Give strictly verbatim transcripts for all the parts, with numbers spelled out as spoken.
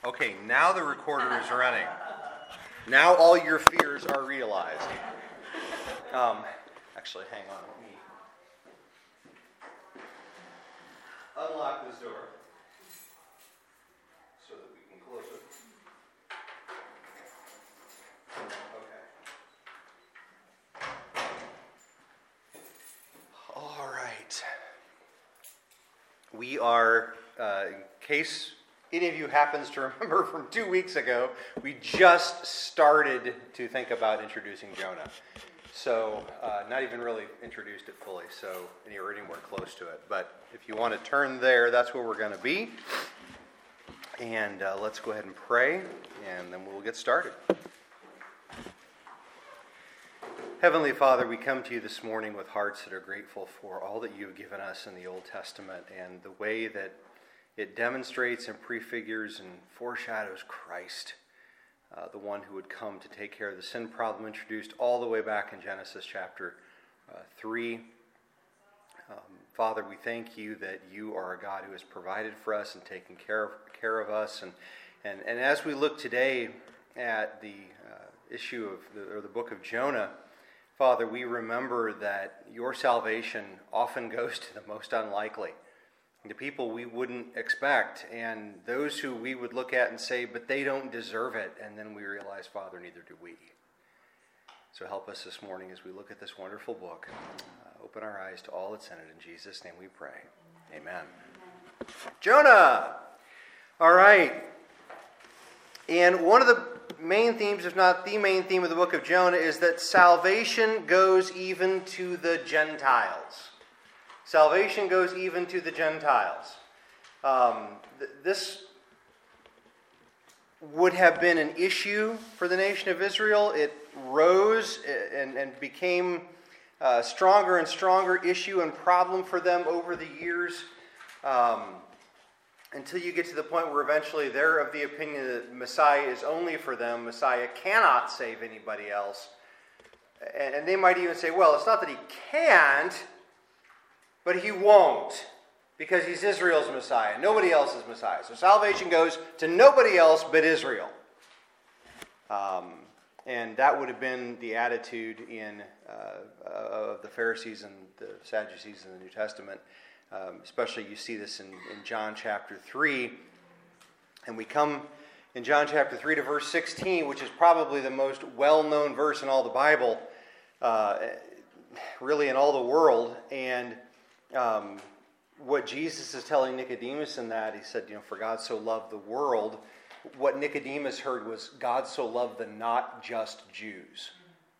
Okay, now the recorder is running. Now all your fears are realized. Um, actually, hang on. Let me unlock this door so that we can close it. Okay. All right. We are, uh, in case any of you happens to remember from two weeks ago, we just started to think about introducing Jonah. So, uh, not even really introduced it fully, so or anywhere close to it. But if you want to turn there, that's where we're going to be. And uh, let's go ahead and pray, and then we'll get started. Heavenly Father, we come to you this morning with hearts that are grateful for all that you've given us in the Old Testament and the way that it demonstrates and prefigures and foreshadows Christ, uh, the one who would come to take care of the sin problem introduced all the way back in Genesis chapter uh, three. Um, Father, we thank you that you are a God who has provided for us and taken care of, care of us. And, and, and as we look today at the uh, issue of the, or the book of Jonah, Father, we remember that your salvation often goes to the most unlikely, the people we wouldn't expect, and those who we would look at and say, but they don't deserve it, and then we realize, Father, neither do we. So help us this morning as we look at this wonderful book. Uh, open our eyes to all that's in it. In Jesus' name we pray. Amen. Jonah! All right. And one of the main themes, if not the main theme of the book of Jonah, is that salvation goes even to the Gentiles. Salvation goes even to the Gentiles. Um, th- this would have been an issue for the nation of Israel. It rose and, and became a stronger and stronger issue and problem for them over the years, um, until you get to the point where eventually they're of the opinion that Messiah is only for them. Messiah cannot save anybody else. And, and they might even say, well, it's not that he can't, but he won't, because he's Israel's Messiah. Nobody else is Messiah. So salvation goes to nobody else but Israel. Um, and that would have been the attitude in uh, of the Pharisees and the Sadducees in the New Testament. Um, especially you see this in, in John chapter three. And we come in John chapter three to verse sixteen, which is probably the most well-known verse in all the Bible, uh, really in all the world. And Um, what Jesus is telling Nicodemus in that, he said, you know, for God so loved the world. What Nicodemus heard was, God so loved the not just Jews.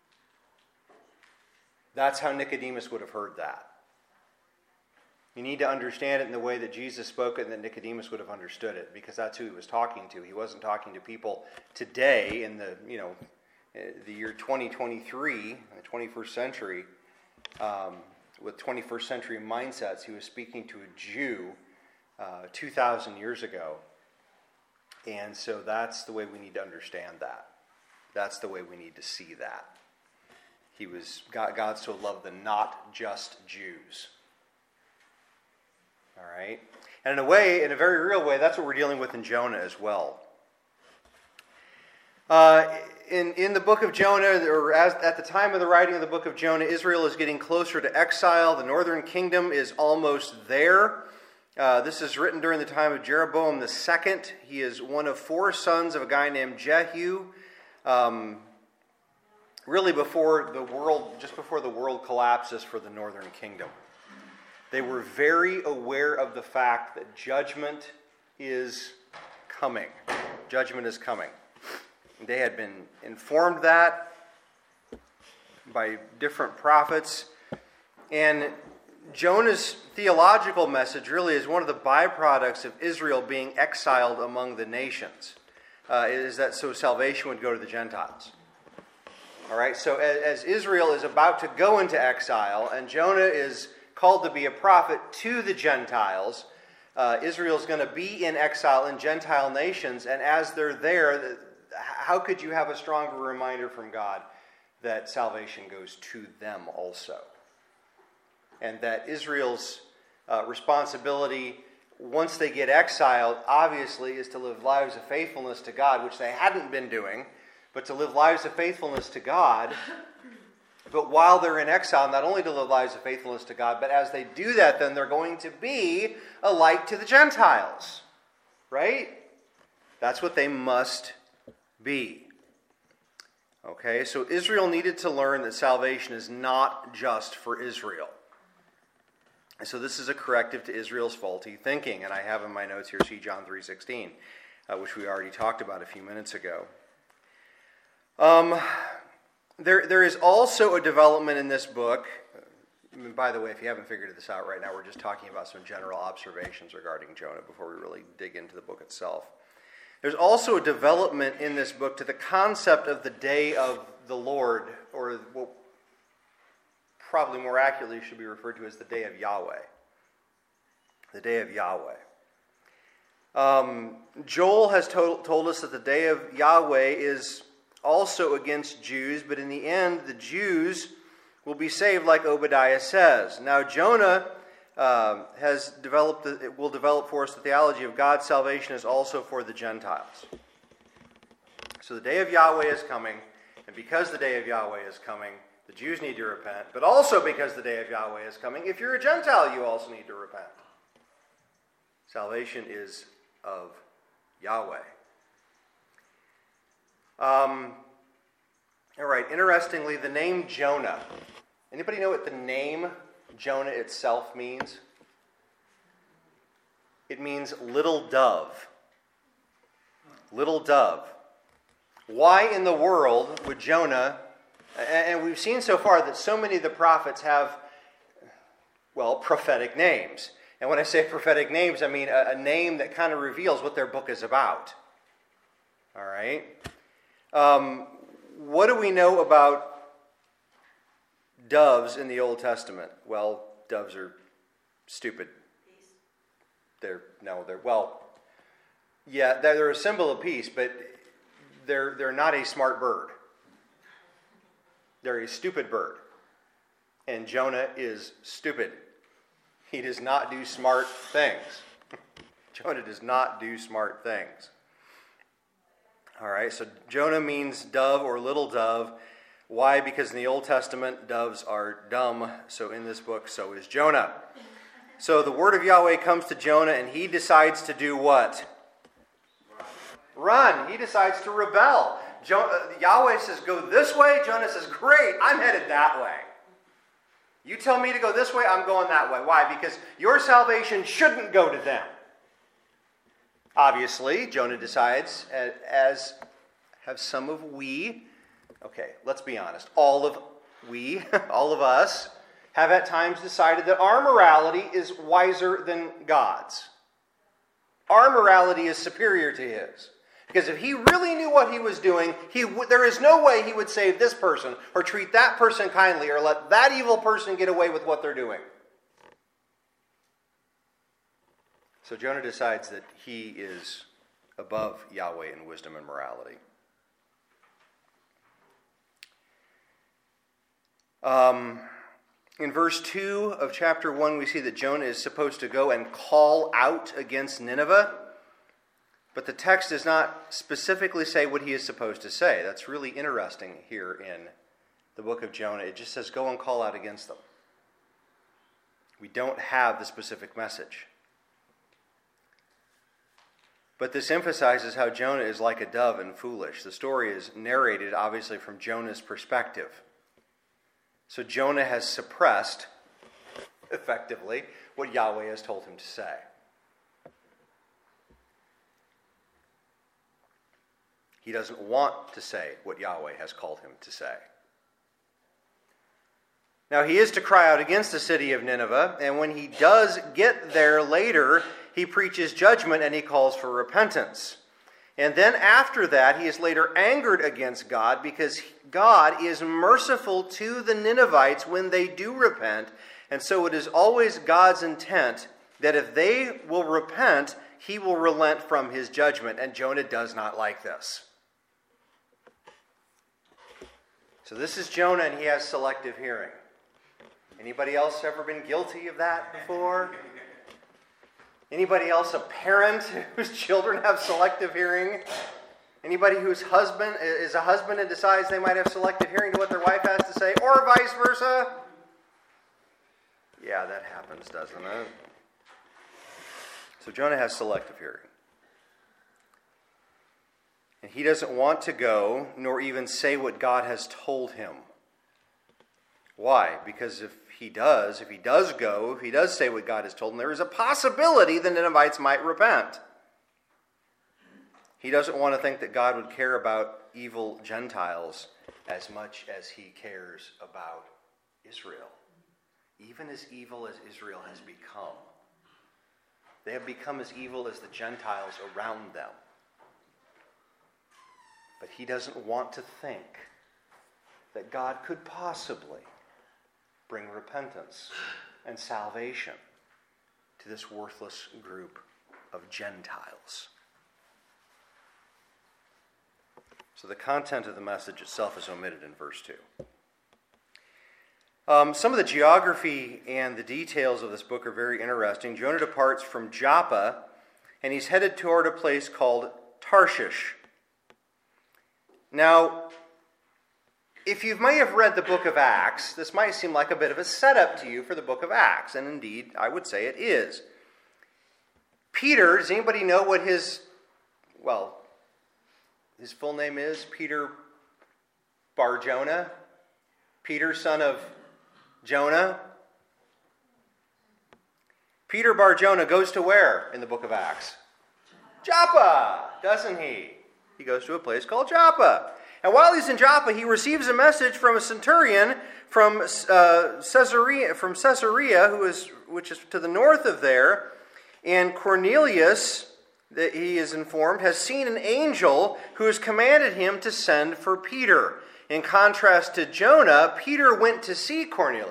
That's how Nicodemus would have heard that. You need to understand it in the way that Jesus spoke it and that Nicodemus would have understood it, because that's who he was talking to. He wasn't talking to people today in the, you know, the year twenty twenty-three, the twenty-first century, um, with twenty-first century mindsets. He was speaking to a Jew uh, two thousand years ago. And so that's the way we need to understand that. That's the way we need to see that. He was, God, God so loved the not just Jews. All right? And in a way, in a very real way, that's what we're dealing with in Jonah as well. Uh, in, in the book of Jonah, or as, at the time of the writing of the book of Jonah, Israel is getting closer to exile. The northern kingdom is almost there. Uh, this is written during the time of Jeroboam the Second. He is one of four sons of a guy named Jehu. Um, really before the world, just before the world collapses for the northern kingdom. They were very aware of the fact that judgment is coming. Judgment is coming. They had been informed that by different prophets. And Jonah's theological message really is one of the byproducts of Israel being exiled among the nations. Uh, is that so salvation would go to the Gentiles. All right, so as, as Israel is about to go into exile, and Jonah is called to be a prophet to the Gentiles, uh, Israel's going to be in exile in Gentile nations, and as they're there, how could you have a stronger reminder from God that salvation goes to them also? And that Israel's uh, responsibility once they get exiled, obviously, is to live lives of faithfulness to God, which they hadn't been doing, but to live lives of faithfulness to God. But while they're in exile, not only to live lives of faithfulness to God, but as they do that, then they're going to be a light to the Gentiles. Right? That's what they must be. Okay, so Israel needed to learn that salvation is not just for Israel. And so this is a corrective to Israel's faulty thinking. And I have in my notes here, see John three sixteen, uh, which we already talked about a few minutes ago. Um... There, there is also a development in this book. I mean, by the way, if you haven't figured this out right now, we're just talking about some general observations regarding Jonah before we really dig into the book itself. There's also a development in this book to the concept of the day of the Lord, or what probably more accurately should be referred to as the day of Yahweh. The day of Yahweh. Um, Joel has told, told us that the day of Yahweh is also against Jews, but in the end, the Jews will be saved, like Obadiah says. Now, Jonah uh, has developed, it will develop for us the theology of God's salvation is also for the Gentiles. So the day of Yahweh is coming, and because the day of Yahweh is coming, the Jews need to repent, but also because the day of Yahweh is coming, if you're a Gentile, you also need to repent. Salvation is of Yahweh. Um, all right, interestingly, the name Jonah. Anybody know what the name Jonah itself means? It means little dove. Little dove. Why in the world would Jonah, and we've seen so far that so many of the prophets have, well, prophetic names. And when I say prophetic names, I mean a, a name that kind of reveals what their book is about. All right? Um, what do we know about doves in the Old Testament? Well, doves are stupid. Peace. They're, no, they're, well, yeah, they're a symbol of peace, but they're, they're not a smart bird. They're a stupid bird. And Jonah is stupid. He does not do smart things. Jonah does not do smart things. All right, so Jonah means dove or little dove. Why? Because in the Old Testament, doves are dumb. So in this book, so is Jonah. So the word of Yahweh comes to Jonah, and he decides to do what? Run. He decides to rebel. Jo- uh, Yahweh says, go this way. Jonah says, great, I'm headed that way. You tell me to go this way, I'm going that way. Why? Because your salvation shouldn't go to them. Obviously, Jonah decides, as have some of we, okay, let's be honest, all of we, all of us, have at times decided that our morality is wiser than God's. Our morality is superior to his. Because if he really knew what he was doing, he w- there is no way he would save this person or treat that person kindly or let that evil person get away with what they're doing. So Jonah decides that he is above Yahweh in wisdom and morality. Um, in verse two of chapter one, we see that Jonah is supposed to go and call out against Nineveh. But the text does not specifically say what he is supposed to say. That's really interesting here in the book of Jonah. It just says, go and call out against them. We don't have the specific message. But this emphasizes how Jonah is like a dove and foolish. The story is narrated, obviously, from Jonah's perspective. So Jonah has suppressed, effectively, what Yahweh has told him to say. He doesn't want to say what Yahweh has called him to say. Now, he is to cry out against the city of Nineveh, and when he does get there later, he preaches judgment and he calls for repentance. And then after that, he is later angered against God because God is merciful to the Ninevites when they do repent. And so it is always God's intent that if they will repent, he will relent from his judgment. And Jonah does not like this. So this is Jonah, and he has selective hearing. Anybody else ever been guilty of that before? Anybody else a parent whose children have selective hearing? Anybody whose husband is a husband and decides they might have selective hearing to what their wife has to say, or vice versa? Yeah, that happens, doesn't it? So Jonah has selective hearing. And he doesn't want to go, nor even say what God has told him. Why? Because if he does, if he does go, if he does say what God has told him, there is a possibility the Ninevites might repent. He doesn't want to think that God would care about evil Gentiles as much as he cares about Israel. Even as evil as Israel has become, they have become as evil as the Gentiles around them. But he doesn't want to think that God could possibly bring repentance and salvation to this worthless group of Gentiles. So the content of the message itself is omitted in verse two. Um, some of the geography and the details of this book are very interesting. Jonah departs from Joppa, and he's headed toward a place called Tarshish. Now, if you may have read the book of Acts, this might seem like a bit of a setup to you for the book of Acts, and indeed, I would say it is. Peter, does anybody know what his, well, his full name is? Peter Bar-Jonah? Peter, son of Jonah? Peter Bar-Jonah goes to where in the book of Acts? Joppa, doesn't he? He goes to a place called Joppa. And while he's in Joppa, he receives a message from a centurion from uh, Caesarea, from Caesarea, who is which is to the north of there. And Cornelius, that he is informed, has seen an angel who has commanded him to send for Peter. In contrast to Jonah, Peter went to see Cornelius.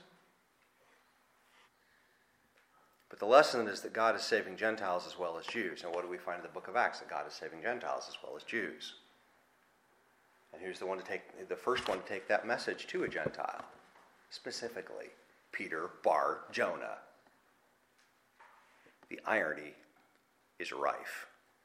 But the lesson is that God is saving Gentiles as well as Jews. And what do we find in the book of Acts? That God is saving Gentiles as well as Jews. And who's the one to take the first one to take that message to a Gentile? Specifically, Peter Bar-Jonah. The irony is rife.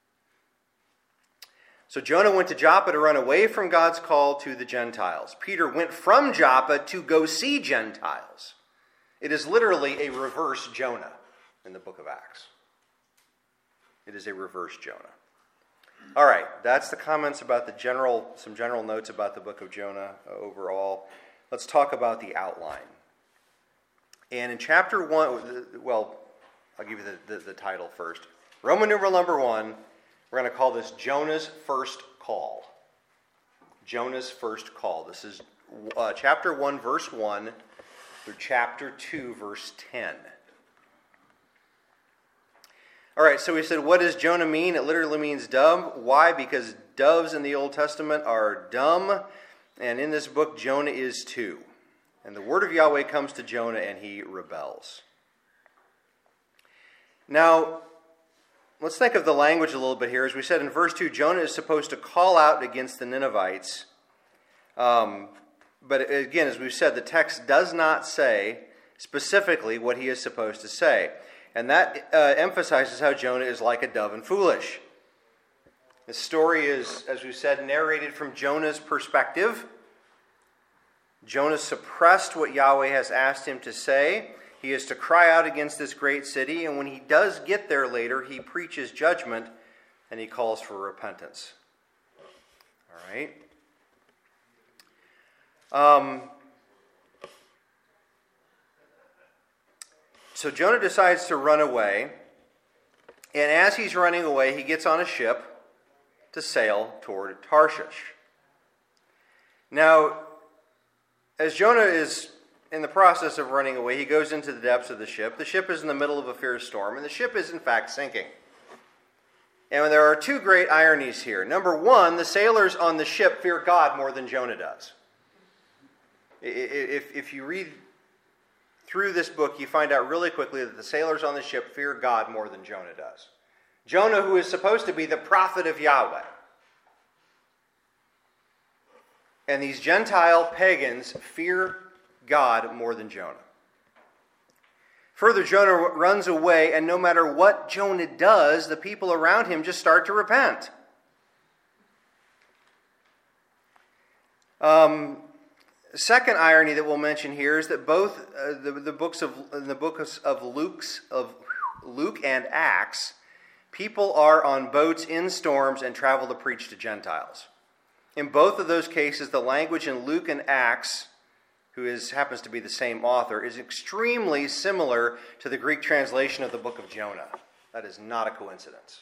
So Jonah went to Joppa to run away from God's call to the Gentiles. Peter went from Joppa to go see Gentiles. It is literally a reverse Jonah in the book of Acts. It is a reverse Jonah. All right, that's the comments about the general, some general notes about the book of Jonah overall. Let's talk about the outline. And in chapter one, well, I'll give you the, the, the title first. Roman numeral number one, we're going to call this Jonah's first call. Jonah's first call. This is uh, chapter one, verse one, through chapter two, verse ten. All right, so we said, what does Jonah mean? It literally means dove. Why? Because doves in the Old Testament are dumb, and in this book, Jonah is too. And the word of Yahweh comes to Jonah, and he rebels. Now, let's think of the language a little bit here. As we said in verse two, Jonah is supposed to call out against the Ninevites. Um, but again, as we've said, the text does not say specifically what he is supposed to say. And that uh, emphasizes how Jonah is like a dove and foolish. The story is, as we said, narrated from Jonah's perspective. Jonah suppressed what Yahweh has asked him to say. He is to cry out against this great city, and when he does get there later, he preaches judgment and he calls for repentance. All right? Um, so Jonah decides to run away, and as he's running away, he gets on a ship to sail toward Tarshish. Now, as Jonah is in the process of running away, he goes into the depths of the ship. The ship is in the middle of a fierce storm, and the ship is in fact sinking. And there are two great ironies here. Number one, the sailors on the ship fear God more than Jonah does. If, if you read through this book, you find out really quickly that the sailors on the ship fear God more than Jonah does. Jonah, who is supposed to be the prophet of Yahweh. And these Gentile pagans fear God more than Jonah. Further, Jonah runs away, and no matter what Jonah does, the people around him just start to repent. Um, second irony that we'll mention here is that both uh, the, the books of in the books of Luke's of Luke and Acts, people are on boats in storms and travel to preach to Gentiles. In both of those cases, the language in Luke and Acts, who is happens to be the same author, is extremely similar to the Greek translation of the book of Jonah. That is not a coincidence.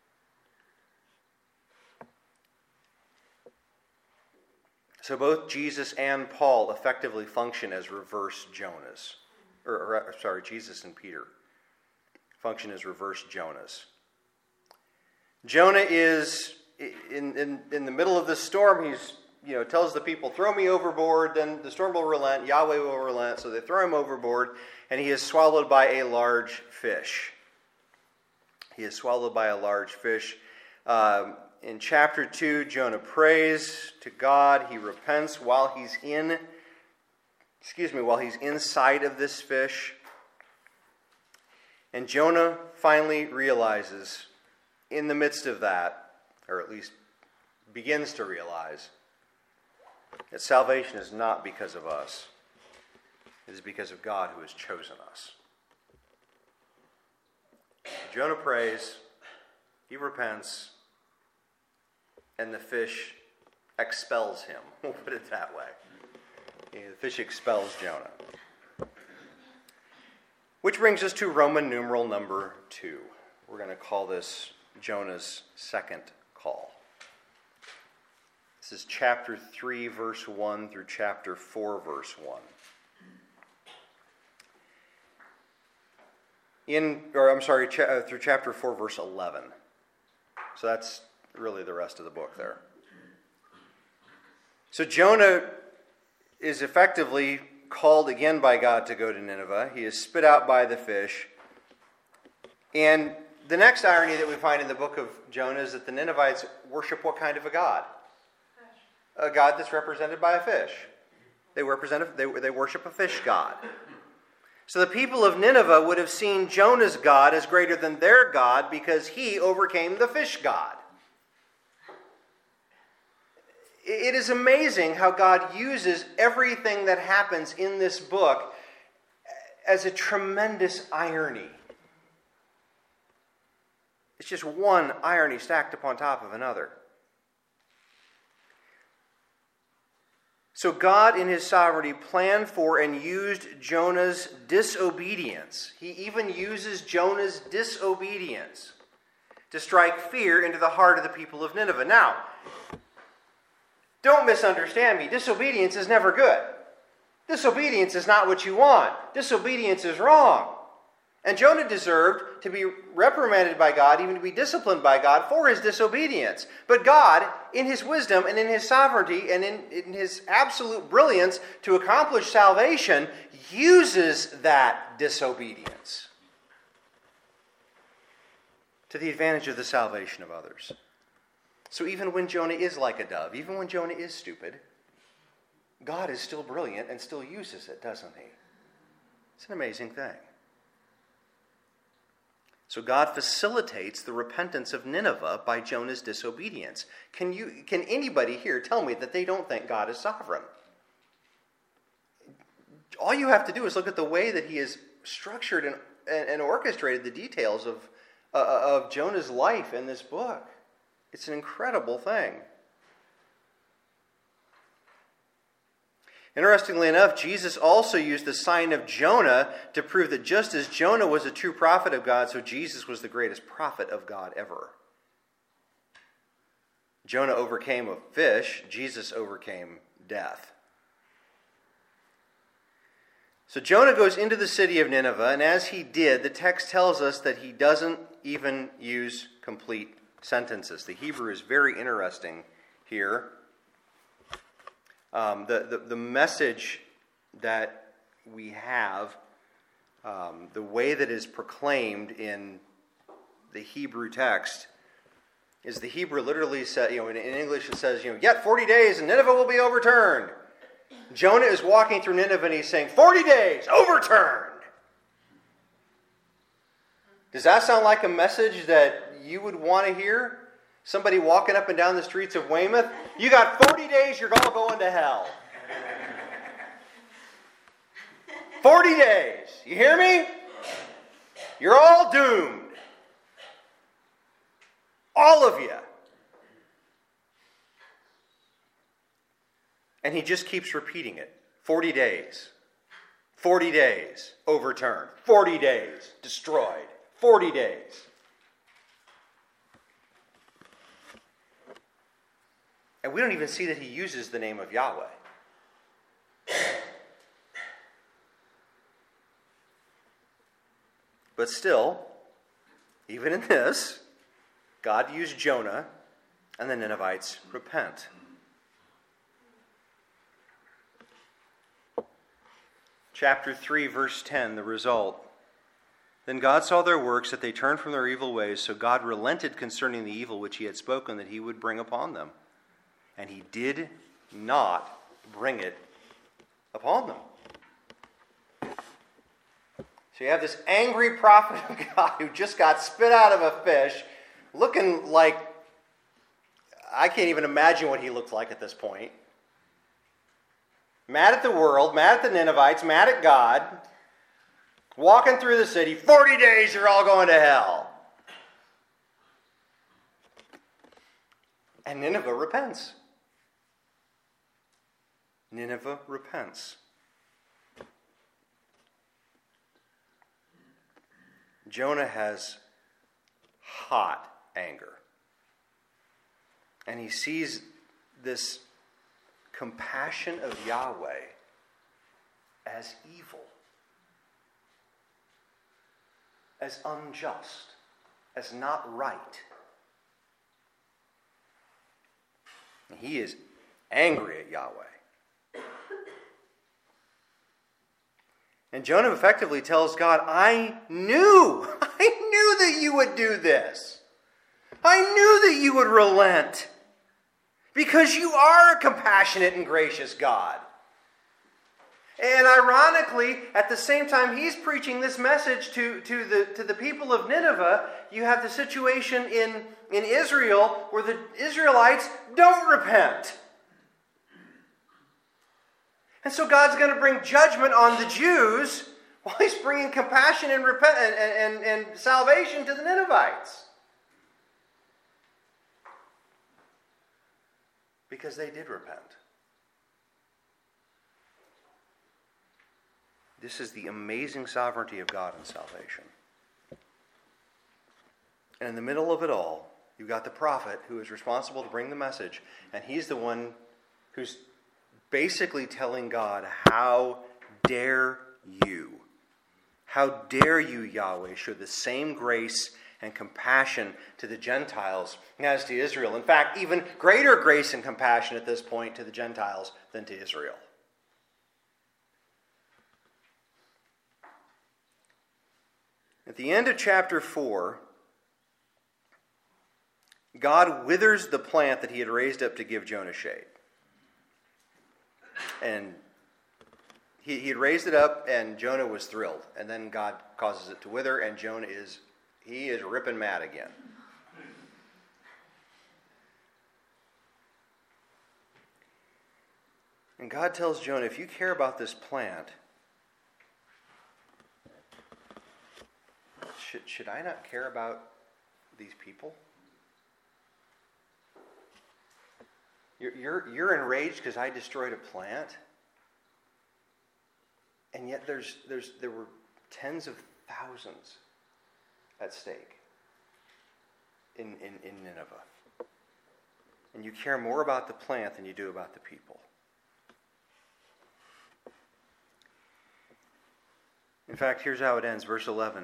So both Jesus and Paul effectively function as reverse Jonahs. Or, or sorry, Jesus and Peter function as reverse Jonahs. Jonah is in, in, in the middle of this storm. He's, you know, tells the people, throw me overboard, then the storm will relent, Yahweh will relent. So they throw him overboard, and he is swallowed by a large fish. He is swallowed by a large fish. Um, in chapter two, Jonah prays to God. He repents while he's in, excuse me, while he's inside of this fish. And Jonah finally realizes, in the midst of that, or at least begins to realize, that salvation is not because of us. It is because of God who has chosen us. Jonah prays, he repents, and the fish expels him. We'll put it that way. The fish expels Jonah. Which brings us to Roman numeral number two. We're going to call this Jonah's second call. This is chapter three, verse one through chapter four, verse one. In, or I'm sorry, cha- uh, through chapter four, verse eleven. So that's really the rest of the book there. So Jonah is effectively called again by God to go to Nineveh. He is spit out by the fish. And the next irony that we find in the book of Jonah is that the Ninevites worship what kind of a god? A god that's represented by a fish. They represent a, they, they worship a fish god. So the people of Nineveh would have seen Jonah's God as greater than their God because he overcame the fish god. It is amazing how God uses everything that happens in this book as a tremendous irony. It's just one irony stacked upon top of another. So God, in his sovereignty, planned for and used Jonah's disobedience. He even uses Jonah's disobedience to strike fear into the heart of the people of Nineveh. Now, don't misunderstand me. Disobedience is never good. Disobedience is not what you want. Disobedience is wrong. And Jonah deserved to be reprimanded by God, even to be disciplined by God for his disobedience. But God, in his wisdom and in his sovereignty and in, in his absolute brilliance to accomplish salvation, uses that disobedience to the advantage of the salvation of others. So even when Jonah is like a dove, even when Jonah is stupid, God is still brilliant and still uses it, doesn't he? It's an amazing thing. So God facilitates the repentance of Nineveh by Jonah's disobedience. Can you, can anybody here tell me that they don't think God is sovereign? All you have to do is look at the way that he has structured and, and, and orchestrated the details of, uh, of Jonah's life in this book. It's an incredible thing. Interestingly enough, Jesus also used the sign of Jonah to prove that just as Jonah was a true prophet of God, so Jesus was the greatest prophet of God ever. Jonah overcame a fish, Jesus overcame death. So Jonah goes into the city of Nineveh, and as he did, the text tells us that he doesn't even use complete sentences. The Hebrew is very interesting here. Um, the, the, the message that we have, um, the way that is proclaimed in the Hebrew text, is the Hebrew literally says, you know, in, in English it says, you know, yet forty days and Nineveh will be overturned. Jonah is walking through Nineveh and he's saying, forty days, overturned. Does that sound like a message that you would want to hear? Somebody walking up and down the streets of Weymouth? You got forty days, you're all going to hell. forty days. You hear me? You're all doomed. All of you. And he just keeps repeating it. forty days. forty days. Overturned. forty days. Destroyed. forty days. And we don't even see that he uses the name of Yahweh. But still, even in this, God used Jonah, and the Ninevites repent. Chapter three, verse ten, the result. Then God saw their works, that they turned from their evil ways, so God relented concerning the evil which he had spoken that he would bring upon them. And he did not bring it upon them. So you have this angry prophet of God who just got spit out of a fish, looking like, I can't even imagine what he looked like at this point. Mad at the world, mad at the Ninevites, mad at God, walking through the city, forty days, you're all going to hell. And Nineveh repents. Nineveh repents. Jonah has hot anger. And he sees this compassion of Yahweh as evil, as unjust, as not right. He is angry at Yahweh. And Jonah effectively tells God, I knew, I knew that you would do this. I knew that you would relent. Because you are a compassionate and gracious God. And ironically, at the same time he's preaching this message to, to, the, to the people of Nineveh, you have the situation in, in Israel where the Israelites don't repent. And so God's going to bring judgment on the Jews while he's bringing compassion and, repent- and, and, and salvation to the Ninevites. Because they did repent. This is the amazing sovereignty of God in salvation. And in the middle of it all, you've got the prophet who is responsible to bring the message, and he's the one who's basically telling God, how dare you? How dare you, Yahweh, show the same grace and compassion to the Gentiles as to Israel. In fact, even greater grace and compassion at this point to the Gentiles than to Israel. At the end of chapter four, God withers the plant that he had raised up to give Jonah shade. And he, he had raised it up, and Jonah was thrilled. And then God causes it to wither, and Jonah is, he is ripping mad again. And God tells Jonah, if you care about this plant, should, should I not care about these people? You're, you're, you're enraged because I destroyed a plant? And yet there's, there's, there were tens of thousands at stake in, in, in Nineveh. And you care more about the plant than you do about the people. In fact, here's how it ends, verse eleven.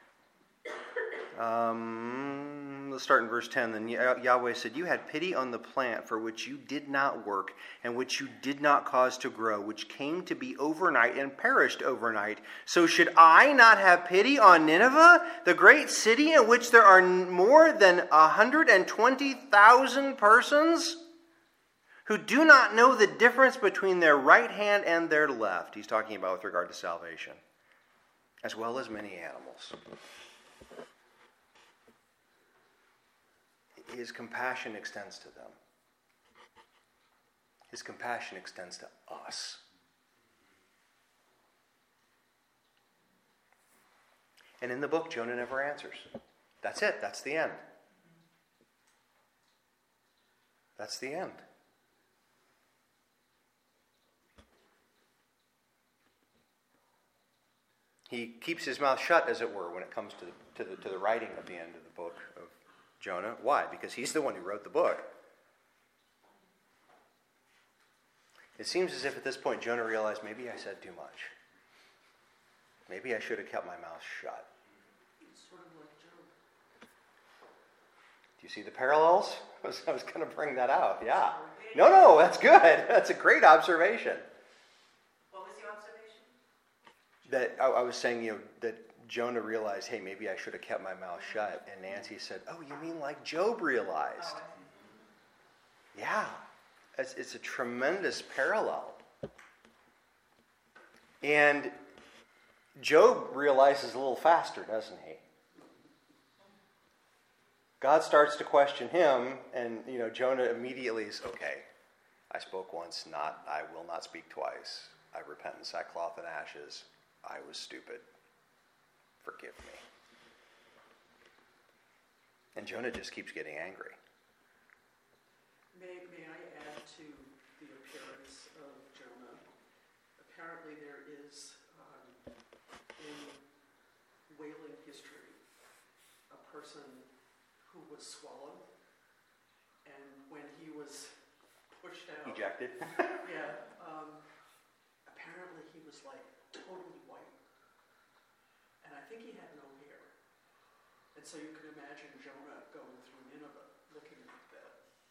Um, let's start in verse ten. Then Yahweh said, you had pity on the plant for which you did not work, and which you did not cause to grow, which came to be overnight and perished overnight. So should I not have pity on Nineveh, the great city in which there are more than one hundred twenty thousand persons who do not know the difference between their right hand and their left? He's talking about with regard to salvation, as well as many animals. his compassion extends to them. His compassion extends to us. And in the book, Jonah never answers. That's it. That's the end. That's the end. He keeps his mouth shut, as it were, when it comes to the, to the, to the writing of the end of the book of Jonah. Why? Because he's the one who wrote the book. It seems as if at this point Jonah realized, maybe I said too much. Maybe I should have kept my mouth shut. It's sort of like Job. Do you see the parallels? I was, I was going to bring that out. Yeah. No, no, that's good. That's a great observation. What was the observation? That I, I was saying, you know, that Jonah realized, hey, maybe I should have kept my mouth shut. And Nancy said, oh, you mean like Job realized? Oh, Yeah. It's, it's a tremendous parallel. And Job realizes a little faster, doesn't he? God starts to question him, and you know Jonah immediately is, okay, I spoke once, not I will not speak twice. I repent in sackcloth and ashes. I was stupid. Forgive me. And Jonah just keeps getting angry. May, may I add to the appearance of Jonah? Apparently there is, um, in whaling history, a person who was swallowed, and when he was pushed out... Ejected? Yeah. Um, apparently he was like totally white. And I think he had no hair. And so you can imagine Jonah going through Nineveh looking like that.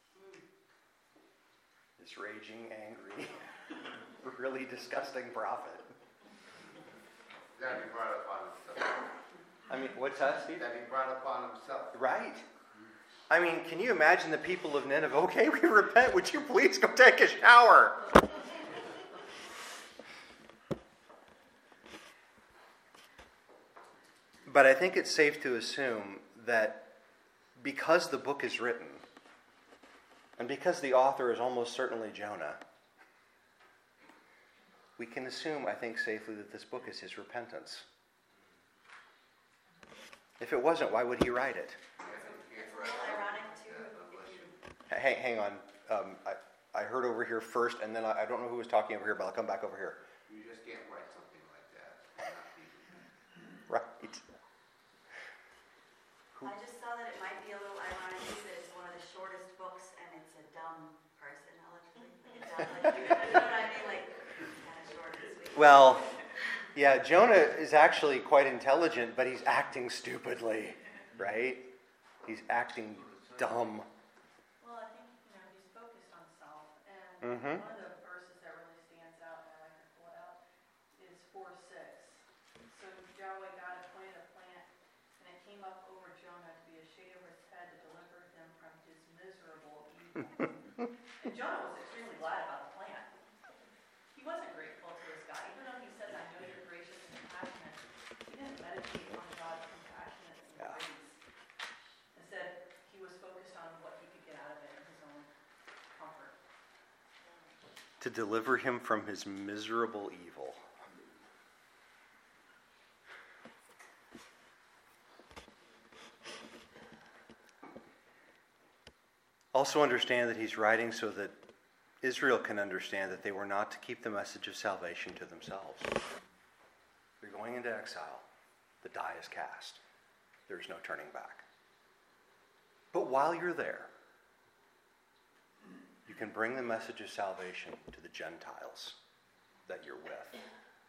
This raging, angry, really disgusting prophet. That he brought upon himself. I mean, what's that, Steve? That he brought upon himself. Right. I mean, can you imagine the people of Nineveh? Okay, we repent. Would you please go take a shower? But I think it's safe to assume that because the book is written, and because the author is almost certainly Jonah, we can assume, I think safely, that this book is his repentance. If it wasn't, why would he write it? Hang, hang on. Um, I, I heard over here first, and then I, I don't know who was talking over here, but I'll come back over here. You just can't write something like that. Right. I just saw that it might be a little ironic that it's one of the shortest books and it's a dumb person, allegedly. Like a dumb, like, you know what I mean? Like, it's kind of short and sweet. Well, yeah, Jonah is actually quite intelligent, but he's acting stupidly, right? He's acting dumb. Well, I think, you know, he's focused on self. And Mm-hmm. one of the verses that really stands out, and I like to pull it out, is four six. So Yahweh God appointed a plant, and it came up over Jonah to be a shade over his head to deliver him from his miserable evil. And Jonah was extremely glad about the plant. He wasn't grateful to his God. Even though he says, I know you're gracious and compassionate, he didn't meditate on God's compassionate and Yeah. grace. Instead, he was focused on what he could get out of it in his own comfort. To deliver him from his miserable evil. Also understand that he's writing so that Israel can understand that they were not to keep the message of salvation to themselves. You're going into exile. The die is cast. There's no turning back. But while you're there, you can bring the message of salvation to the Gentiles that you're with.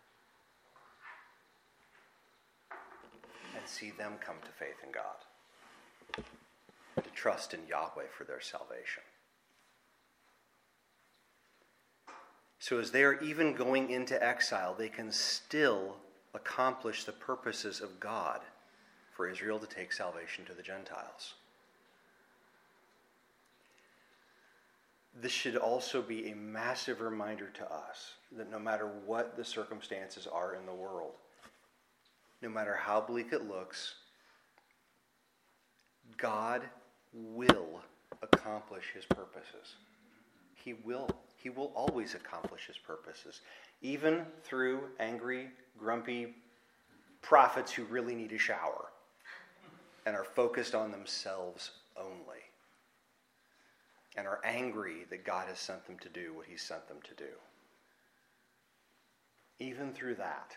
And see them come to faith in God. To trust in Yahweh for their salvation. So as they are even going into exile, they can still accomplish the purposes of God for Israel to take salvation to the Gentiles. This should also be a massive reminder to us that no matter what the circumstances are in the world, no matter how bleak it looks, God will accomplish his purposes. He will. He will always accomplish his purposes, even through angry, grumpy prophets who really need a shower and are focused on themselves only and are angry that God has sent them to do what he sent them to do. Even through that.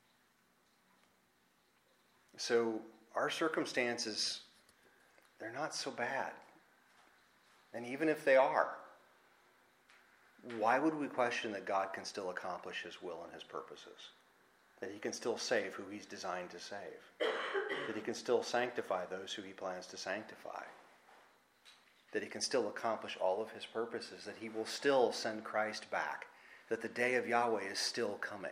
So our circumstances, they're not so bad. And even if they are, why would we question that God can still accomplish his will and his purposes? That he can still save who he's designed to save? That he can still sanctify those who he plans to sanctify? That he can still accomplish all of his purposes? That he will still send Christ back? That the day of Yahweh is still coming?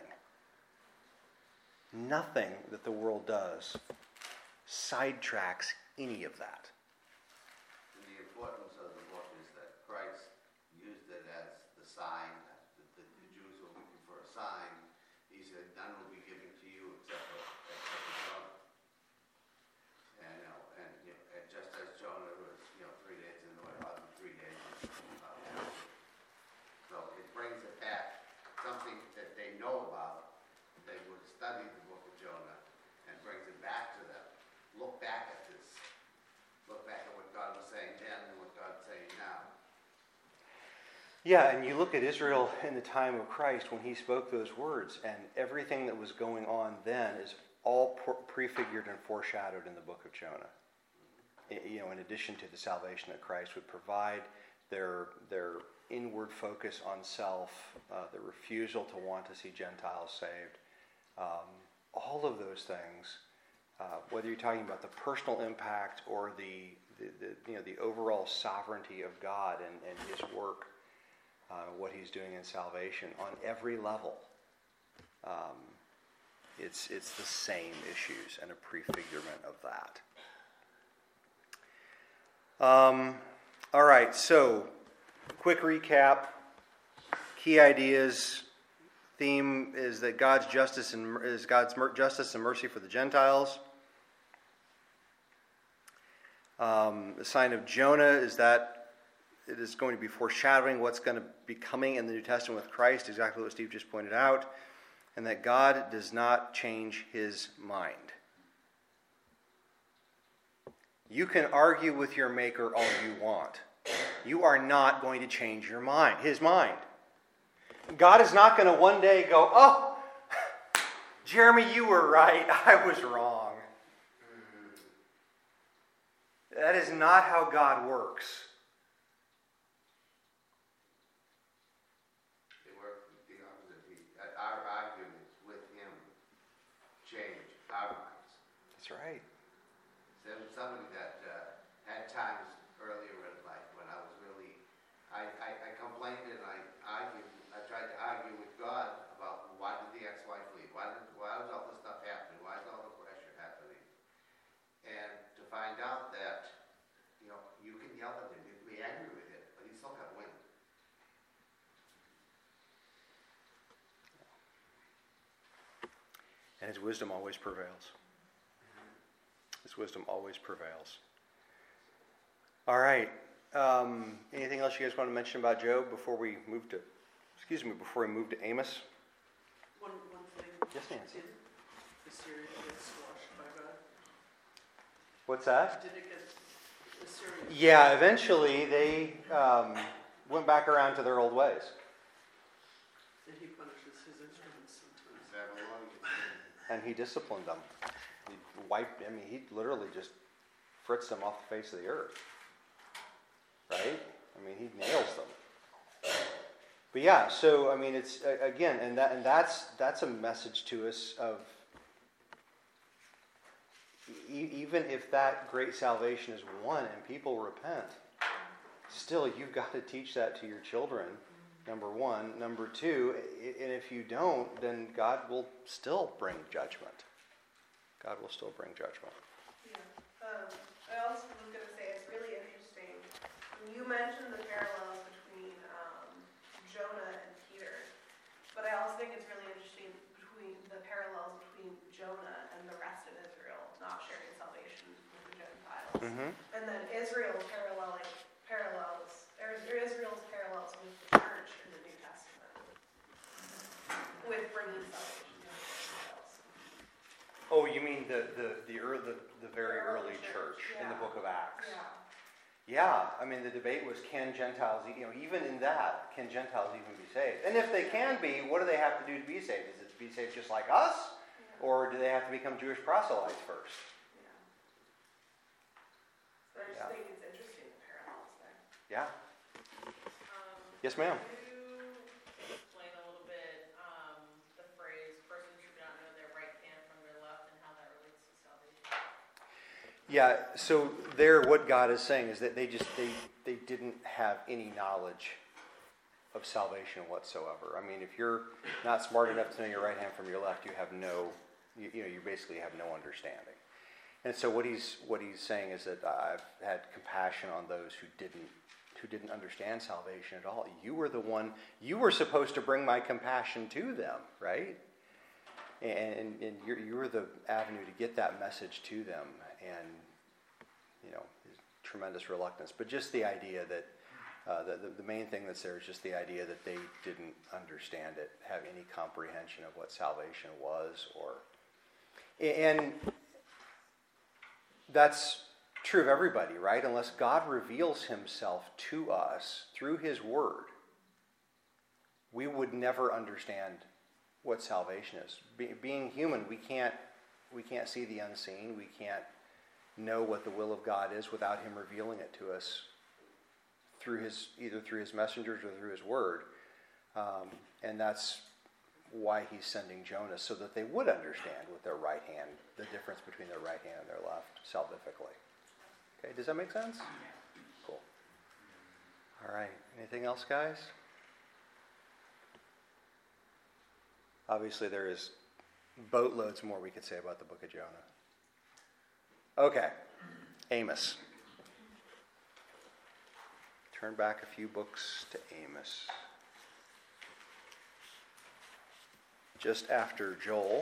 Nothing that the world does sidetracks any of that. And the importance of the book is that Christ used it as the sign. The, the, the Jews were looking for a sign. He said, none will be given to you except for, except for Jonah. And, you know, and, you know, and just as Jonah was, you know, three days in the way, other three days. Uh, so it brings it back, something that they know about. They would study the book of Jonah and brings it back to them. Look back at this. Look back at what God was saying then and what God's saying now. Yeah, and you look at Israel in the time of Christ when he spoke those words, and everything that was going on then is all prefigured and foreshadowed in the book of Jonah. You know, in addition to the salvation that Christ would provide, their their inward focus on self, uh, the refusal to want to see Gentiles saved, um, all of those things. Uh, whether you're talking about the personal impact or the, the, the you know the overall sovereignty of God and, and his work, uh, what he's doing in salvation on every level, um, it's it's the same issues and a prefigurement of that. Um, all right, so quick recap. Key ideas. Theme is that God's justice and is God's mer- justice and mercy for the Gentiles. Um, the sign of Jonah is that it is going to be foreshadowing what's going to be coming in the New Testament with Christ, exactly what Steve just pointed out, and that God does not change his mind. You can argue with your Maker all you want. You are not going to change your mind, his mind. God is not going to one day go, oh, Jeremy, you were right. I was wrong. That is not how God works. It works the opposite. He, our arguments with him change our minds. That's right. So somebody that uh, had times earlier in life when I was really, I, I, I complained and I argued, I tried to argue with God about why did the ex-wife leave? Why did, why was all this stuff happening? Why is all the pressure happening? And to find out that, you know, you can yell at him, you can be angry with him, but he's still got to win. And his wisdom always prevails. His wisdom always prevails. All right. Um, anything else you guys want to mention about Job before we move to, excuse me, before we move to Amos? One, one thing. Yes, Nancy. Did Assyria get squashed by God? What's that? Did it get Assyria? Yeah, eventually they um, went back around to their old ways. And he punishes his instruments sometimes. Babylonians. And he disciplined them. He wiped, I mean, he literally just fritzed them off the face of the earth. Right? I mean, he nails them. But yeah, so, I mean, it's, again, and that and that's that's a message to us of, e- even if that great salvation is won and people repent, still, you've got to teach that to your children, number one. Number two, and if you don't, then God will still bring judgment. God will still bring judgment. Yeah. Um, I also was going to say it's really interesting. You mentioned the parallels between um, Jonah and Peter, but I also think it's really interesting between the parallels between Jonah and the rest of Israel not sharing salvation with the Gentiles, Mm-hmm. and then Israel the the the, early, the, the very The early early church, church, in the yeah. book of Acts. Yeah. Yeah, I mean, the debate was, can Gentiles, you know, even in that, can Gentiles even be saved? And if they can be, what do they have to do to be saved? Is it to be saved just like us? Yeah. Or do they have to become Jewish proselytes first? Yeah. So I just Yeah. think it's interesting, the parallels there. Yeah. Um, Yes, ma'am. Can you explain a little bit um, the phrase, persons who do not know their right hand from their left, and how that relates to salvation? Yeah, so there what God is saying is that they just, they, they didn't have any knowledge of salvation whatsoever. I mean, if you're not smart enough to know your right hand from your left, you have no, you, you know, you basically have no understanding. And so what he's, what he's saying is that I've had compassion on those who didn't, who didn't understand salvation at all. You were the one, you were supposed to bring my compassion to them, right? And, and you're, you were the avenue to get that message to them. And, you know, tremendous reluctance. But just the idea that, uh, the, the, the main thing that's there is just the idea that they didn't understand it, have any comprehension of what salvation was. or, And that's true of everybody, right? Unless God reveals himself to us through his word, we would never understand what salvation is. Be, being human, we can't, we can't see the unseen. We can't know what the will of God is without him revealing it to us through his, either through his messengers or through his word. Um, and that's why he's sending Jonah, so that they would understand with their right hand the difference between their right hand and their left salvifically. Okay, does that make sense? Cool. All right, anything else, guys? Obviously, there is boatloads more we could say about the book of Jonah. Okay, Amos. Turn back a few books to Amos. Just after Joel.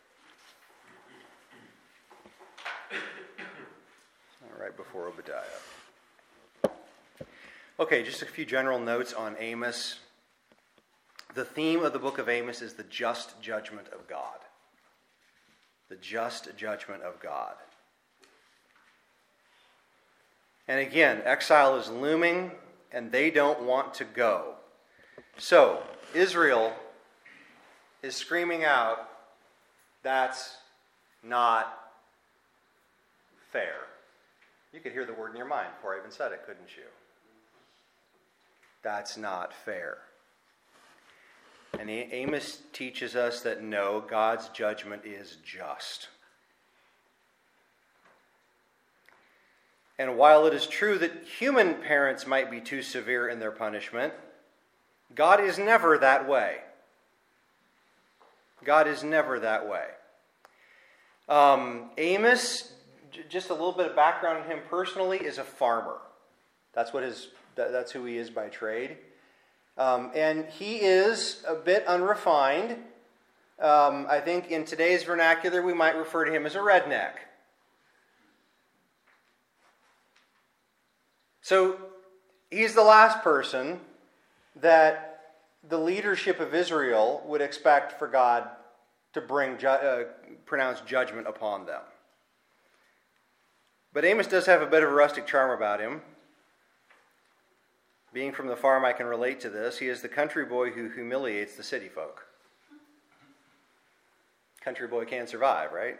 Right before Obadiah. Okay, just a few general notes on Amos. The theme of the book of Amos is the just judgment of God. The just judgment of God. And again, exile is looming, and they don't want to go. So, Israel is screaming out, that's not fair. You could hear the word in your mind before I even said it, couldn't you? That's not fair. And Amos teaches us that no, God's judgment is just. And while it is true that human parents might be too severe in their punishment, God is never that way. God is never that way. Um, Amos, j- just a little bit of background on him personally, is a farmer. That's what his. That, that's who he is by trade. Um, and he is a bit unrefined. Um, I think in today's vernacular we might refer to him as a redneck. So he's the last person that the leadership of Israel would expect for God to bring ju- uh, pronounce judgment upon them. But Amos does have a bit of a rustic charm about him. Being from the farm, I can relate to this. He is the country boy who humiliates the city folk. Country boy can't survive, right?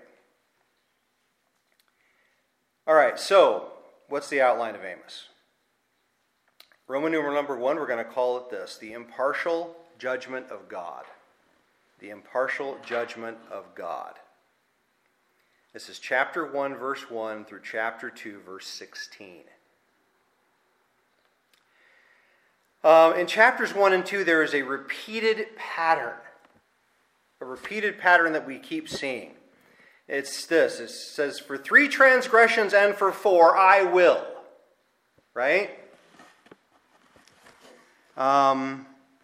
All right, so what's the outline of Amos? Roman numeral number one, we're going to call it this: the impartial judgment of God. The impartial judgment of God. This is chapter one, verse one through chapter two, verse sixteen. Um, in chapters one and two, there is a repeated pattern. A repeated pattern that we keep seeing. It's this. It says, for three transgressions and for four, I will. Right? Um,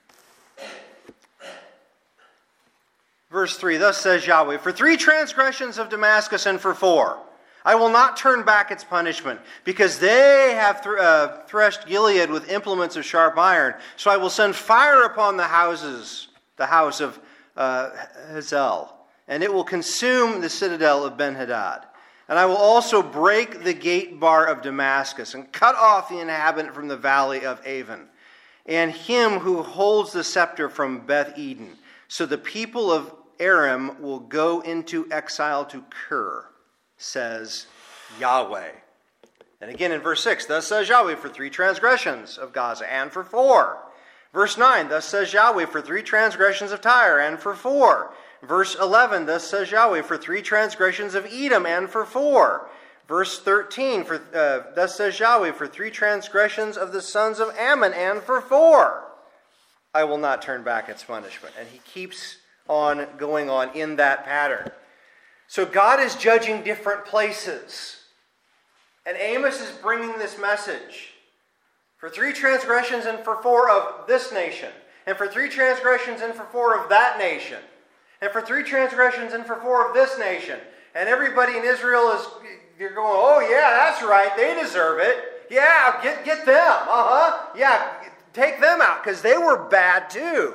verse three, thus says Yahweh, for three transgressions of Damascus and for four, I will not turn back its punishment, because they have th- uh, threshed Gilead with implements of sharp iron. So I will send fire upon the houses, the house of uh, Hazael, and it will consume the citadel of Ben-Hadad. And I will also break the gate bar of Damascus, and cut off the inhabitant from the valley of Avon, and him who holds the scepter from Beth-Eden. So the people of Aram will go into exile to Kir, says Yahweh. And again in verse six, thus says Yahweh, for three transgressions of Gaza, and for four. Verse nine, thus says Yahweh, for three transgressions of Tyre, and for four. Verse eleven, thus says Yahweh, for three transgressions of Edom, and for four. Verse thirteen, for, uh, thus says Yahweh, for three transgressions of the sons of Ammon, and for four. I will not turn back its punishment. And he keeps on going on in that pattern. So God is judging different places. And Amos is bringing this message. For three transgressions and for four of this nation. And for three transgressions and for four of that nation. And for three transgressions and for four of this nation. And everybody in Israel is, you're going, oh yeah, that's right, they deserve it. Yeah, get, get them. Uh-huh. Yeah, take them out, because they were bad too.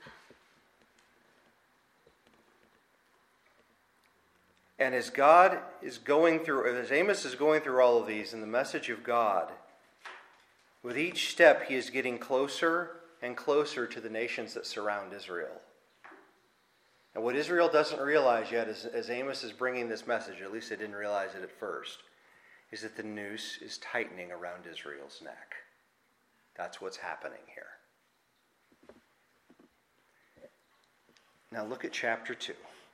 And as God is going through, as Amos is going through all of these in the message of God, with each step he is getting closer and closer to the nations that surround Israel. And what Israel doesn't realize yet, is, as Amos is bringing this message, at least they didn't realize it at first, is that the noose is tightening around Israel's neck. That's what's happening here. Now look at chapter two.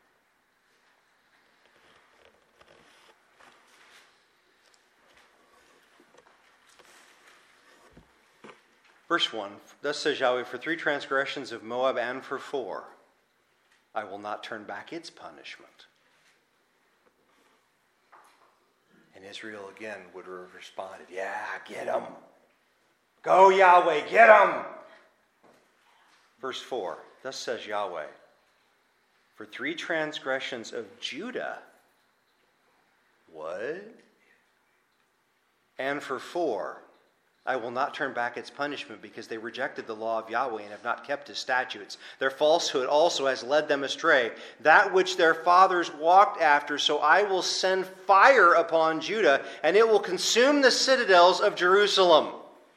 Verse one, thus says Yahweh, for three transgressions of Moab and for four, I will not turn back its punishment. And Israel again would have responded, yeah, get them. Go, Yahweh, get them. Verse four, thus says Yahweh, for three transgressions of Judah, what? And for four, I will not turn back its punishment, because they rejected the law of Yahweh and have not kept his statutes. Their falsehood also has led them astray, that which their fathers walked after. So I will send fire upon Judah, and it will consume the citadels of Jerusalem.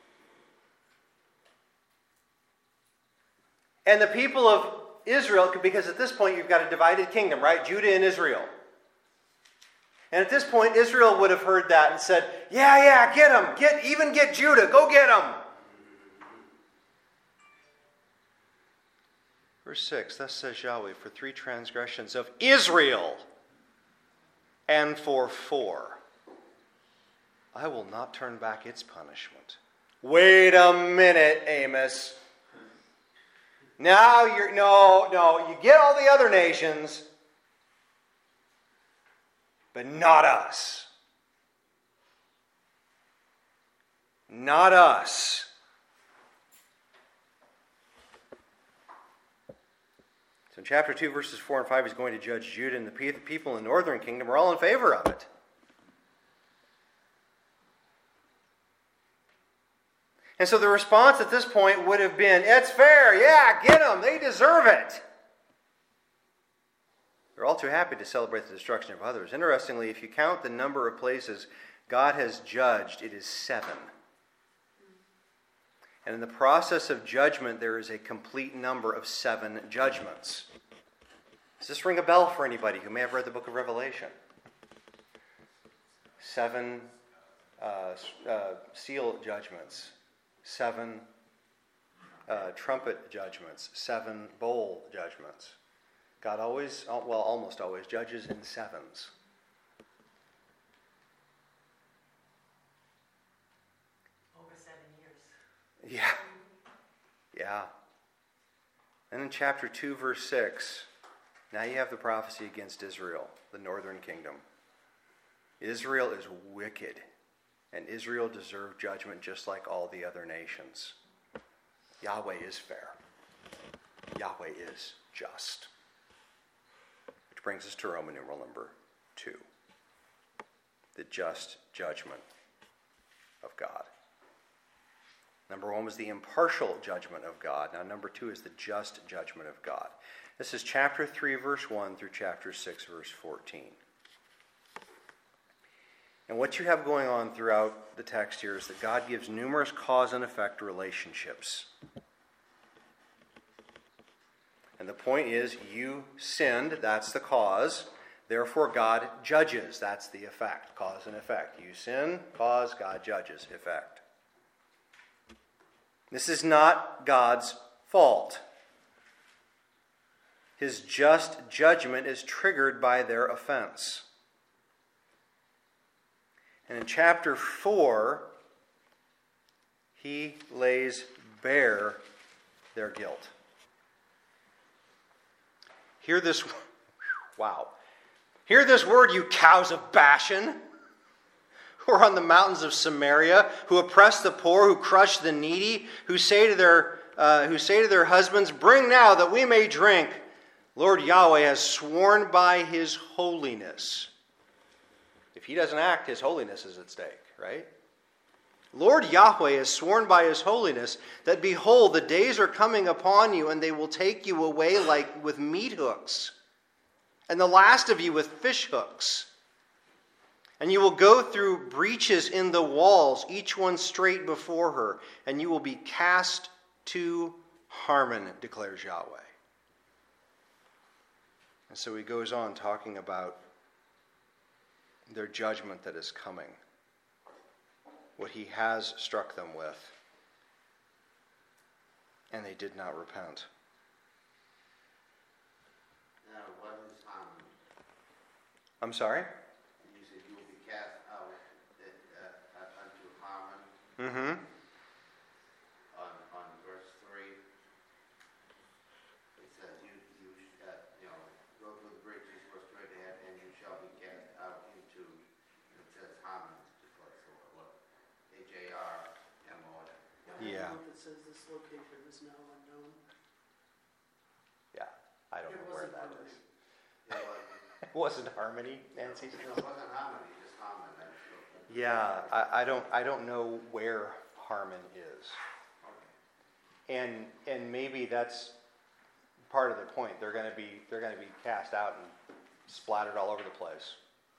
And the people of Israel, because at this point you've got a divided kingdom, right? Judah and Israel. And at this point, Israel would have heard that and said, yeah, yeah, get them. Get, even get Judah. Go get them. Verse six, thus says Yahweh, for three transgressions of Israel and for four, I will not turn back its punishment. Wait a minute, Amos. Now you're, no, no, you get all the other nations, but not us. Not us. So in chapter two, verses four and five, he's going to judge Judah, and the people in the northern kingdom are all in favor of it. And so the response at this point would have been, it's fair, yeah, get them, they deserve it. They're all too happy to celebrate the destruction of others. Interestingly, if you count the number of places God has judged, it is seven. And in the process of judgment, there is a complete number of seven judgments. Does this ring a bell for anybody who may have read the book of Revelation? Seven uh, uh, seal judgments. Seven uh, trumpet judgments. Seven bowl judgments. God always, well, almost always, judges in sevens. Over seven years. Yeah. Yeah. And in chapter two, verse six, now you have the prophecy against Israel, the northern kingdom. Israel is wicked, and Israel deserved judgment just like all the other nations. Yahweh is fair. Yahweh is just. Which brings us to Roman numeral number two. The just judgment of God. Number one was the impartial judgment of God. Now number two is the just judgment of God. This is chapter three, verse one through chapter six, verse fourteen. And what you have going on throughout the text here is that God gives numerous cause and effect relationships. And the point is, you sinned, that's the cause. Therefore, God judges, that's the effect, cause and effect. You sin, cause, God judges, effect. This is not God's fault. His just judgment is triggered by their offense. And in chapter four, he lays bare their guilt. Hear this, wow. Hear this word, you cows of Bashan, who are on the mountains of Samaria, who oppress the poor, who crush the needy, who say to their uh, who say to their husbands, "Bring now that we may drink." Lord Yahweh has sworn by his holiness. If he doesn't act, his holiness is at stake, right? Lord Yahweh has sworn by his holiness that, behold, the days are coming upon you, and they will take you away like with meat hooks, and the last of you with fish hooks. And you will go through breaches in the walls, each one straight before her, and you will be cast to Harmon, declares Yahweh. And so he goes on talking about their judgment that is coming, what he has struck them with, and they did not repent. Now, what is Harmon? I'm sorry? You said you will be cast out uh, uh, unto Harmon. Mm-hmm. On, on verse three, it says, you, you, uh, you know, go through the bridges, go straight ahead, and you shall be cast out into, it says Harmon, just like, so what, H A R M O N. Yeah. The note that says this location is now unknown. Yeah, I don't It know where wasn't that Harmony. is. It was, It wasn't Harmony, Nancy? no, it wasn't Harmony, just Harmon. That's what- Yeah, I, I don't I don't know where Harmon is. And and maybe that's part of the point. They're gonna be they're gonna be cast out and splattered all over the place.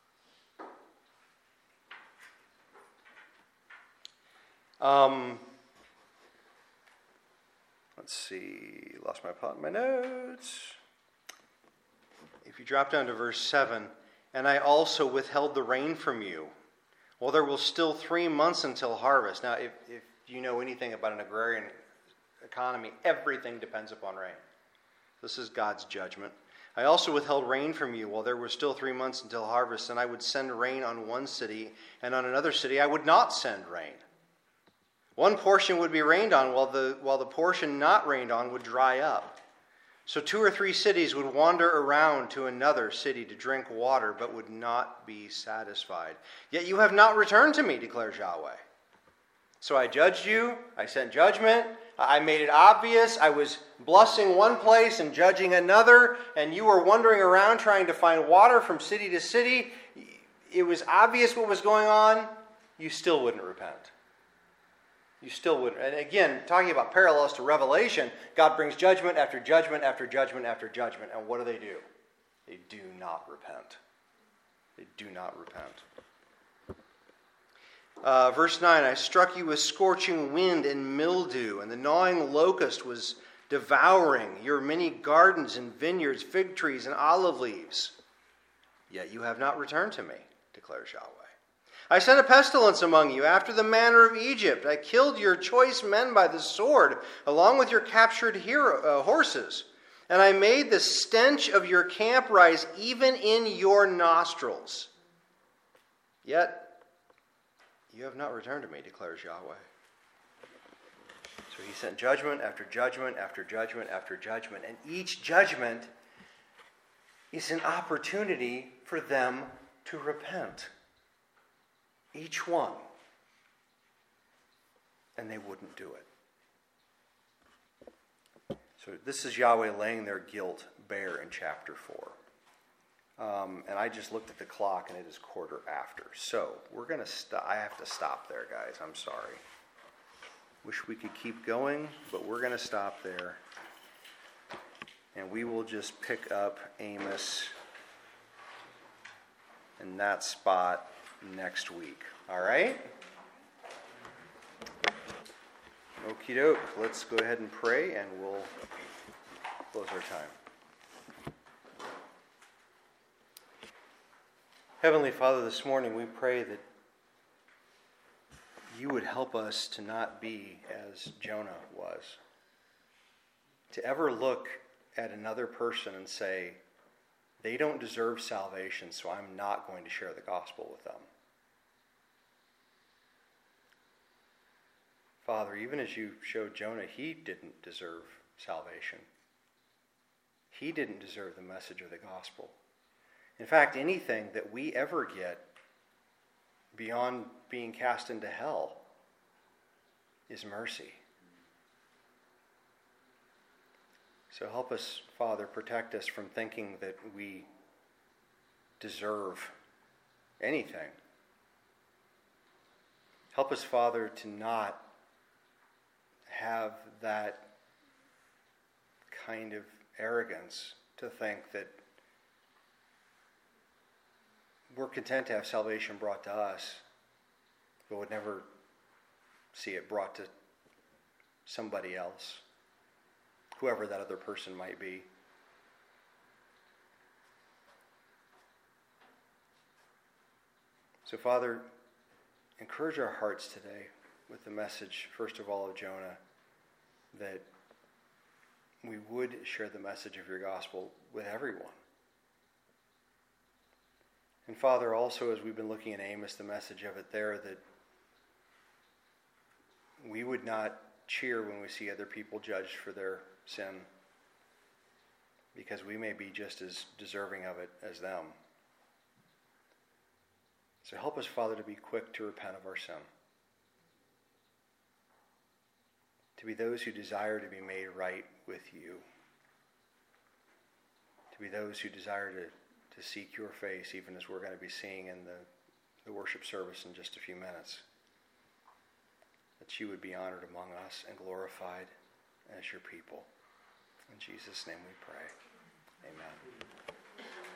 Um let's see, lost my pot in my notes. If you drop down to verse seven, and I also withheld the rain from you. Well, there will still three months until harvest. Now, if, if you know anything about an agrarian economy, everything depends upon rain. This is God's judgment. I also withheld rain from you while there were still three months until harvest, and I would send rain on one city, and on another city I would not send rain. One portion would be rained on, while the, while the portion not rained on would dry up. So two or three cities would wander around to another city to drink water, but would not be satisfied. Yet you have not returned to me, declares Yahweh. So I judged you, I sent judgment, I made it obvious, I was blessing one place and judging another, and you were wandering around trying to find water from city to city. It was obvious what was going on, you still wouldn't repent. You still wouldn't. And again, talking about parallels to Revelation, God brings judgment after judgment after judgment after judgment. And what do they do? They do not repent. They do not repent. Uh, verse nine, I struck you with scorching wind and mildew, and the gnawing locust was devouring your many gardens and vineyards, fig trees and olive leaves. Yet you have not returned to me, declares Yahweh. I sent a pestilence among you after the manner of Egypt. I killed your choice men by the sword, along with your captured hero, uh, horses. And I made the stench of your camp rise even in your nostrils. Yet you have not returned to me, declares Yahweh. So he sent judgment after judgment after judgment after judgment. And each judgment is an opportunity for them to repent. Each one. And they wouldn't do it. So this is Yahweh laying their guilt bare in chapter four. Um, and I just looked at the clock and it is quarter after. So we're going to stop. I have to stop there, guys. I'm sorry. Wish we could keep going, but we're going to stop there. And we will just pick up Amos in that spot next week. All right? Okie doke. Let's go ahead and pray and we'll close our time. Heavenly Father, this morning we pray that you would help us to not be as Jonah was. To ever look at another person and say, they don't deserve salvation, so I'm not going to share the gospel with them. Father, even as you showed Jonah, he didn't deserve salvation. He didn't deserve the message of the gospel. In fact, anything that we ever get beyond being cast into hell is mercy. So help us, Father, protect us from thinking that we deserve anything. Help us, Father, to not have that kind of arrogance to think that we're content to have salvation brought to us, but would never see it brought to somebody else, whoever that other person might be. So, Father, encourage our hearts today with the message, first of all, of Jonah, that we would share the message of your gospel with everyone. And Father, also as we've been looking at Amos, the message of it there, that we would not cheer when we see other people judged for their sin, because we may be just as deserving of it as them. So help us, Father, to be quick to repent of our sin, to be those who desire to be made right with you, to be those who desire to to seek your face, even as we're going to be seeing in the, the worship service in just a few minutes. That you would be honored among us and glorified as your people. In Jesus' name we pray. Amen.